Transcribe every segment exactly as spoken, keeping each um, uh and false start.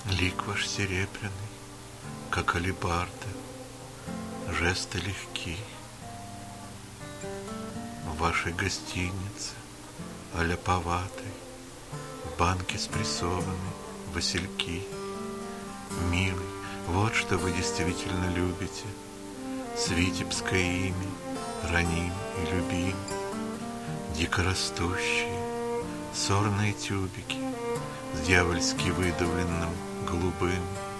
Лик ваш серебряный, как алебарда, жесты легки. В вашей гостинице, аляповатой, в банке спрессованы васильки. Милый, вот что вы действительно любите, с витебское имя, раним и любим. Дикорастущие сорные тюбики с дьявольски выдавленным голубым.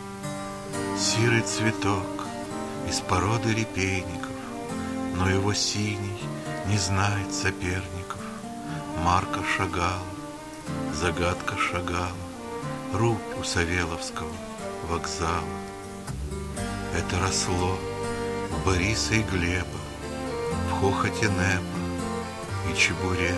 Серый цветок из породы репейников, но его синий не знает соперников. Марка шагала, загадка шагала, рубь у Савеловского вокзала. Это росло у Бориса и Глеба, в хохоте неба и чебурек,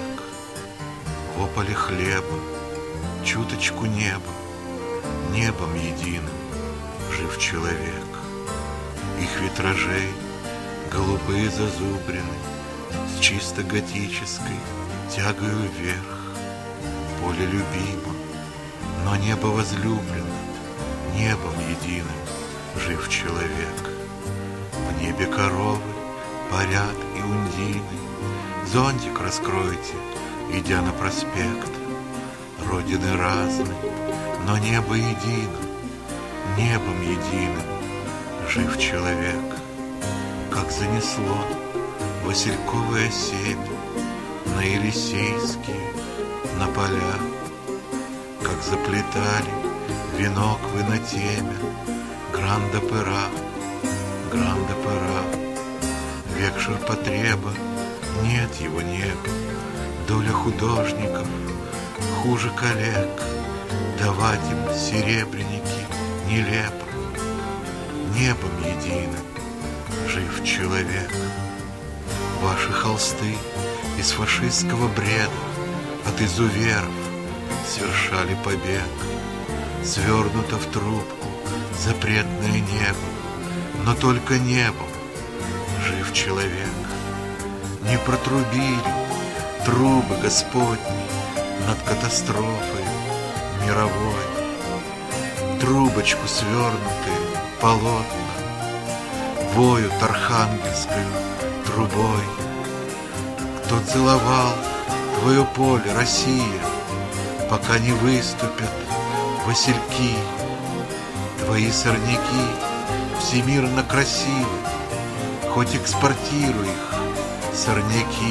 в ополе хлеба, чуточку неба, небом единым жив человек. Их витражей голубые зазубрины с чисто готической тягою вверх. Поле любимо, но небо возлюблено, небом единым жив человек. В небе коровы парят и ундины. Зонтик раскройте, идя на проспект. Родины разные, но небо едино, небом единым жив человек. Как занесло васильковое семя на Елисейские, на поля, как заплетали венок вы на темя гранда-пера, гранда-пера. Век ширпотреба, нет его неба, доля художников хуже коллег. Давать им серебряники нелепо, небом единым жив человек. Ваши холсты из фашистского бреда от изуверов совершали побег. Свернуто в трубку запретное небо, но только небом жив человек. Не протрубили трубы Господни над катастрофой мировой. Трубочку свернутые полотна воют архангельскою трубой. Кто целовал твое поле, Россия, пока не выступят васильки? Твои сорняки всемирно красивы, хоть экспортируй их, сорняки.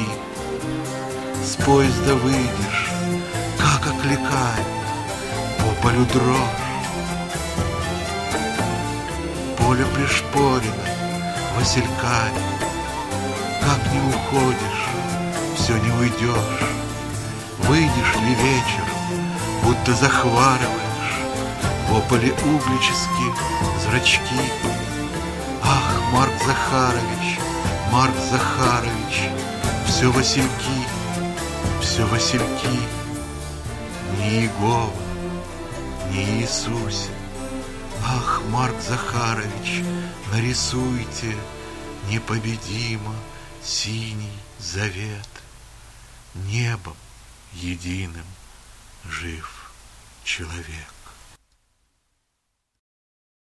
С поезда выйдешь, как окликает по полю дрожь. Поле пришпорено васильками, как не уходишь, все не уйдешь. Выйдешь ли вечером, будто захварываешь в ополе углические зрачки. Ах, Марк Захарович, Марк Захарович, все васильки, все васильки. Ни Иегова, ни Иисусе. Ах, Марк Захарович, нарисуйте непобедимо синий завет. Небом единым жив человек.